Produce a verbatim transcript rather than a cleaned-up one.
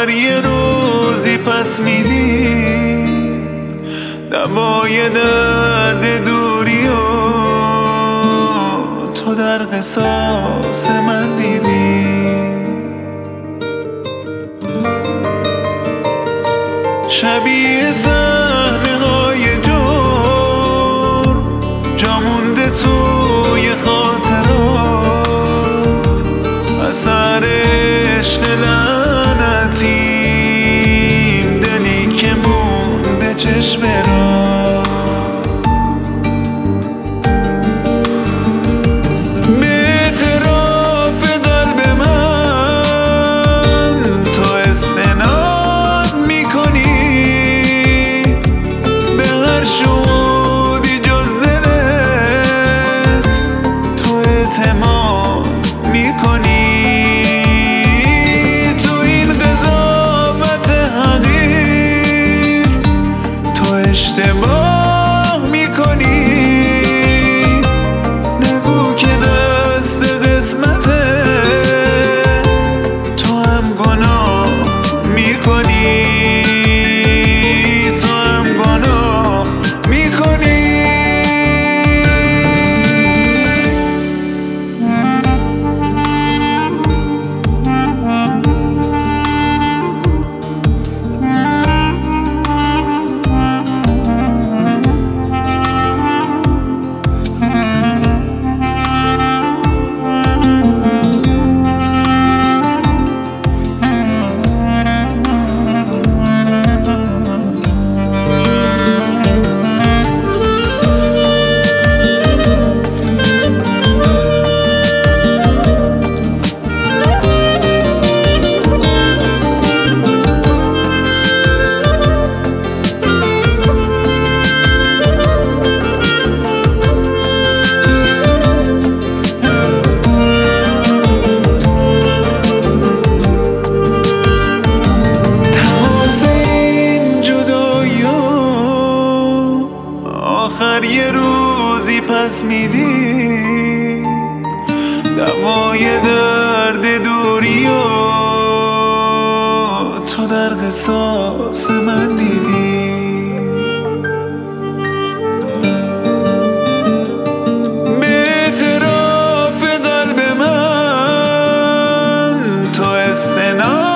آخر یه روزی پس میدی دوای درد دوری و تو در قصاص من دیدی. شبیه صحنه های جرم جا مونده توی خاطرات، اثر عشق لعنتیم، دلی که مونده چشم را. به اعتراف قلب من تو استناد میکنی، به هر شهودی جز دلت تو اعتماد میکنی. تو این قضاوت حقیر تو اشتباه میکنی، نگو که دست قسمته تو هم گناه میکنی، تو هم گناه میکنی. آخر یه روزی پس میدی دوای درد دوری و تو در قصاص من دیدی. به اعتراف قلب من تو استناد